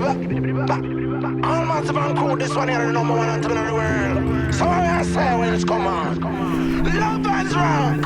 All massive and cool, this one here the number one anthem in the world. So what I say when it's come on? Love and rock.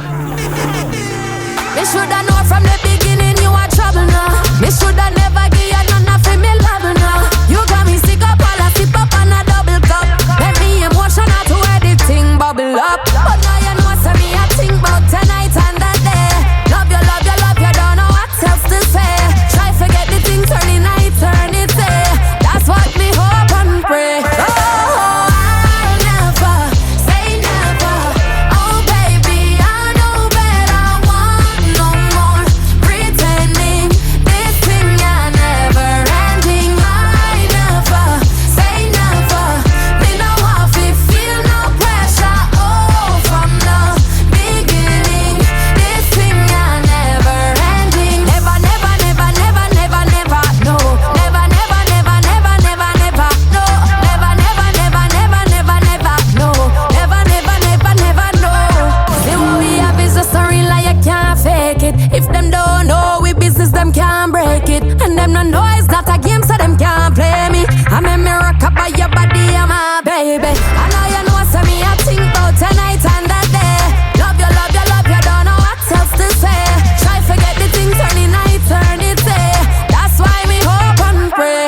Me shoulda know from the beginning you are trouble now. Me shoulda never give you none of me love now. You got me sick up all I sip up on a double cup. Make me emotional to where the thing bubble up. But now you know so me I think about tonight and that day. Love you, love you, love you, don't know what else to say. Try forget the thing, turn the night, turn it day. That's what me hope and pray. Oh, I'll never say never. Oh baby, I know better. Want no more pretending. This thing I never ending. I never say never. Me no have to feel no pressure. Oh, from the beginning, this thing I never ending. Never, never, never, never, never, never, no. Never, never, never, never, never, never, no. Never, never, never, never, never, never, no. Never, never, never, never, no. See what we have is a story like you can't fake it. If them don't know we business, them can't break it. And them no know it's not a game, so them can't play me. I'm a miracle by your body, I'm my baby. I know you know, so me I think about tonight and that day. Love you, love you, love you, don't know what else to say. Try forget the thing, turn the night, turn it day. That's why me hope and pray.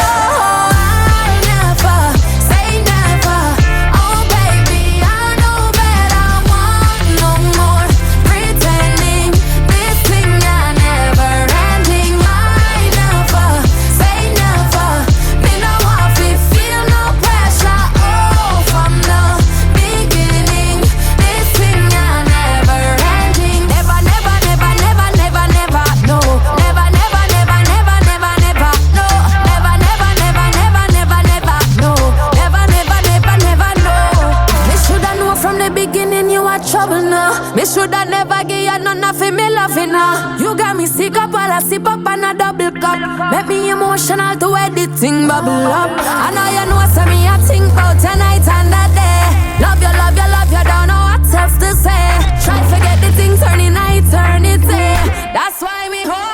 Oh, I'll never say never. Oh baby, I know better. Want no more pretending. This thing I never ending. I never say never. Me no have to feel no pressure. Oh, from the beginning, this thing I never ending. Never, never, never, never, never, never, no. Never, never, never, never, never, never, no. Never, never, never, never, never, never, no. Never, never, never, never, no. Me shoulda know from the beginning you are trouble now. Me shoulda never give you none of me loving now. You got me sick up while I sip up on a double cup. Make me emotional to where the thing bubble up. I know you know so me I think about tonight and that day. Love you, love you, love you, don't know what else to say. Try forget the thing, turn the night, turn it day. That's why me hope